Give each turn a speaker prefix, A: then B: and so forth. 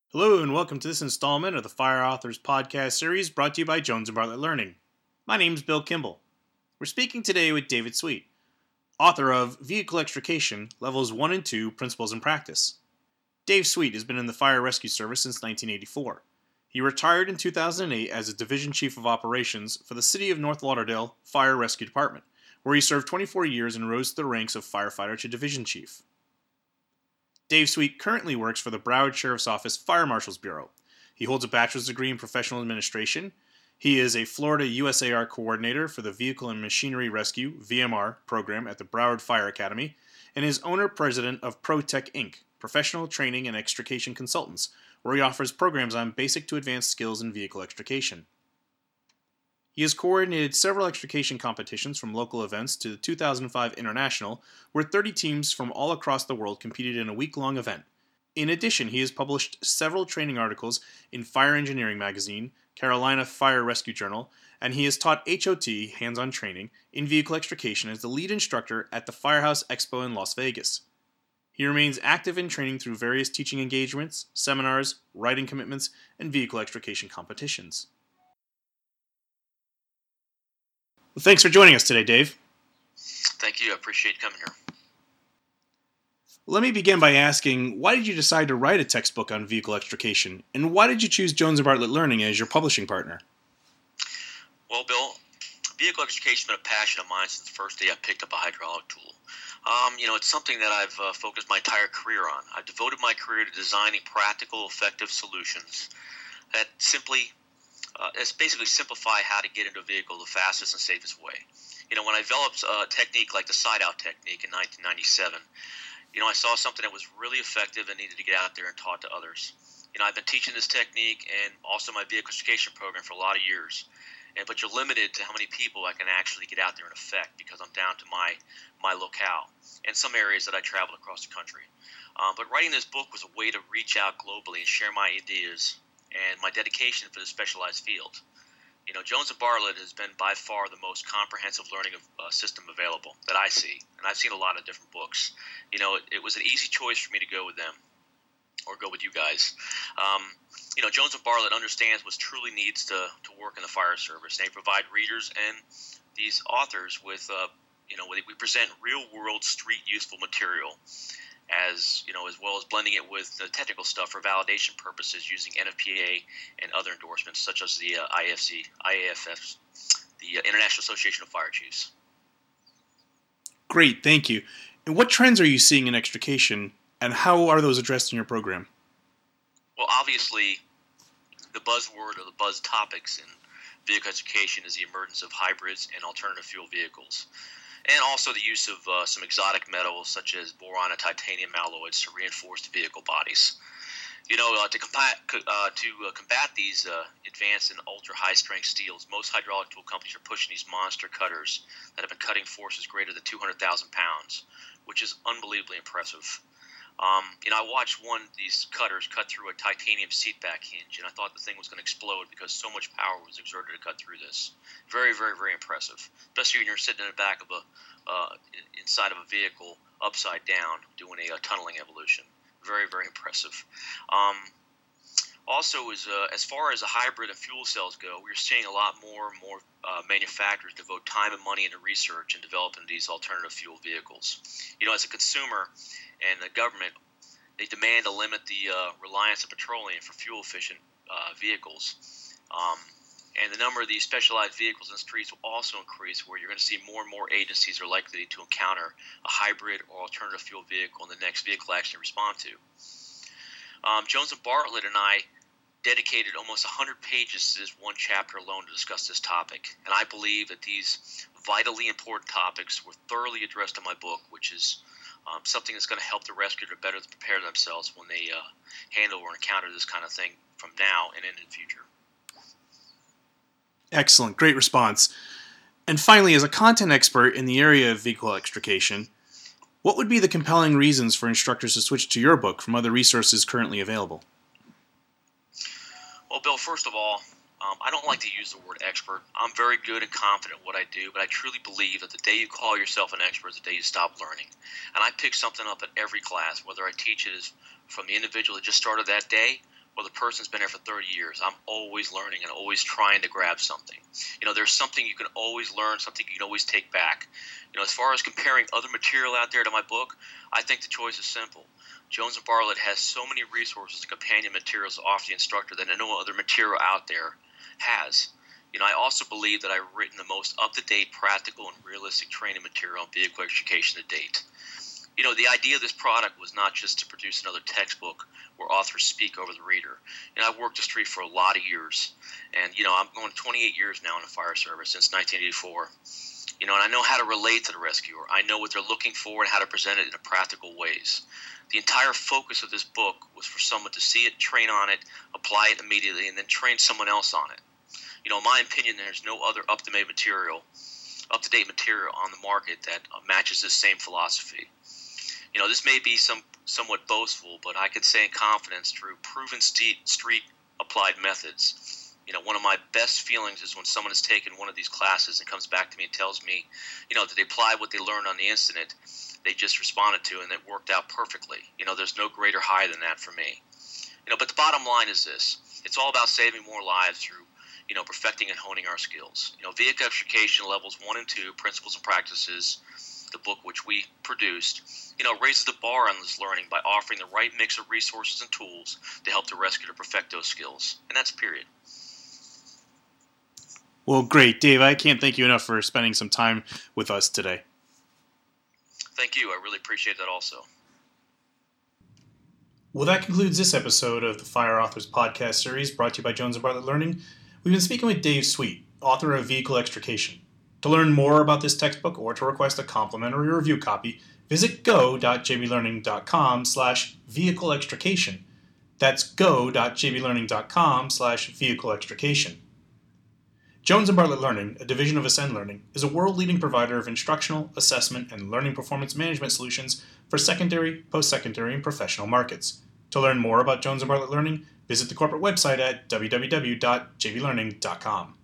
A: Hello and welcome to this installment of the Fire Authors podcast series brought to you by Jones & Bartlett Learning. My name is Bill Kimball. We're speaking today with David Sweet, author of Vehicle Extrication, Levels 1 and 2, Principles and Practice. Dave Sweet has been in the Fire Rescue Service since 1984. He retired in 2008 as a Division Chief of Operations for the City of North Lauderdale Fire Rescue Department, where he served 24 years and rose to the ranks of firefighter to Division Chief. Dave Sweet currently works for the Broward Sheriff's Office Fire Marshal's Bureau. He holds a bachelor's degree in professional administration. He is a Florida USAR coordinator for the Vehicle and Machinery Rescue (VMR) program at the Broward Fire Academy, and is owner-president of ProTech Inc., Professional Training and Extrication Consultants, where he offers programs on basic to advanced skills in vehicle extrication. He has coordinated several extrication competitions from local events to the 2005 International, where 30 teams from all across the world competed in a week-long event. In addition, he has published several training articles in Fire Engineering Magazine, Carolina Fire Rescue Journal, and he has taught HOT, hands-on training, in vehicle extrication as the lead instructor at the Firehouse Expo in Las Vegas. He remains active in training through various teaching engagements, seminars, writing commitments, and vehicle extrication competitions. Well, thanks for joining us today, Dave.
B: Thank you. I appreciate coming here.
A: Let me begin by asking, why did you decide to write a textbook on vehicle extrication, and why did you choose Jones & Bartlett Learning as your publishing partner?
B: Well, Bill, vehicle extrication has been a passion of mine since the first day I picked up a hydraulic tool. It's something that I've focused my entire career on. I've devoted my career to designing practical, effective solutions that basically simplify how to get into a vehicle the fastest and safest way. When I developed a technique like the side-out technique in 1997, I saw something that was really effective and needed to get out there and taught to others. I've been teaching this technique and also my vehicle extrication program for a lot of years. But you're limited to how many people I can actually get out there and affect because I'm down to my locale and some areas that I travel across the country. But writing this book was a way to reach out globally and share my ideas and my dedication for this specialized field. Jones & Bartlett has been by far the most comprehensive learning system available that I see, and I've seen a lot of different books. It was an easy choice for me to go with them or go with you guys. Jones & Bartlett understands what truly needs to work in the fire service. They provide readers and these authors with, we present real-world street-useful material as well as blending it with the technical stuff for validation purposes using NFPA and other endorsements such as the IAFF, the International Association of Fire Chiefs.
A: Great, thank you. And what trends are you seeing in extrication, and how are those addressed in your program?
B: Well, obviously, the buzzword or the buzz topics in vehicle extrication is the emergence of hybrids and alternative fuel vehicles, and also the use of some exotic metals such as boron and titanium alloys to reinforce the vehicle bodies. To combat these advanced and ultra high strength steels, most hydraulic tool companies are pushing these monster cutters that have been cutting forces greater than 200,000 pounds, which is unbelievably impressive. I watched one of these cutters cut through a titanium seat back hinge, and I thought the thing was going to explode because so much power was exerted to cut through this. Very, very, very impressive, especially when you're sitting in the back of inside of a vehicle upside down doing a tunneling evolution. Very, very impressive. Also, as far as the hybrid and fuel cells go, we're seeing a lot more and more manufacturers devote time and money into research and developing these alternative fuel vehicles. As a consumer and the government, they demand to limit the reliance on petroleum for fuel-efficient vehicles. And the number of these specialized vehicles in the streets will also increase, where you're going to see more and more agencies are likely to encounter a hybrid or alternative fuel vehicle in the next vehicle action to respond to. Jones & Bartlett and I dedicated almost 100 pages to this one chapter alone to discuss this topic. And I believe that these vitally important topics were thoroughly addressed in my book, which is something that's going to help the rescuer to better prepare themselves when they handle or encounter this kind of thing from now and into the future.
A: Excellent, great response. And finally, as a content expert in the area of vehicle extrication, what would be the compelling reasons for instructors to switch to your book from other resources currently available?
B: Well, Bill, first of all, I don't like to use the word expert. I'm very good and confident in what I do, but I truly believe that the day you call yourself an expert is the day you stop learning. And I pick something up at every class, whether I teach it as from the individual that just started that day or the person's been there for 30 years. I'm always learning and always trying to grab something. There's something you can always learn, something you can always take back. As far as comparing other material out there to my book, I think the choice is simple. Jones and Bartlett has so many resources and companion materials to offer the instructor that no other material out there has. I also believe that I've written the most up-to-date, practical, and realistic training material on vehicle education to date. The idea of this product was not just to produce another textbook where authors speak over the reader. I've worked the street for a lot of years, and I'm going 28 years now in the fire service since 1984. And I know how to relate to the rescuer. I know what they're looking for and how to present it in practical ways. The entire focus of this book was for someone to see it, train on it, apply it immediately, and then train someone else on it. In my opinion, there's no other up-to-date material on the market that matches this same philosophy. This may be somewhat boastful, but I can say in confidence through proven street applied methods. One of my best feelings is when someone has taken one of these classes and comes back to me and tells me, that they applied what they learned on the incident they just responded to and it worked out perfectly. There's no greater high than that for me. But the bottom line is this. It's all about saving more lives through perfecting and honing our skills. Vehicle Extrication Levels 1 and 2, Principles and Practices, the book which we produced, raises the bar on this learning by offering the right mix of resources and tools to help the rescuer perfect those skills. And that's period.
A: Well, great, Dave. I can't thank you enough for spending some time with us today.
B: Thank you. I really appreciate that also.
A: Well, that concludes this episode of the Fire Authors podcast series brought to you by Jones & Bartlett Learning. We've been speaking with Dave Sweet, author of Vehicle Extrication. To learn more about this textbook or to request a complimentary review copy, visit go.jblearning.com/vehicle extrication. That's go.jblearning.com/vehicle extrication. Jones & Bartlett Learning, a division of Ascend Learning, is a world-leading provider of instructional, assessment, and learning performance management solutions for secondary, post-secondary, and professional markets. To learn more about Jones & Bartlett Learning, visit the corporate website at www.jblearning.com.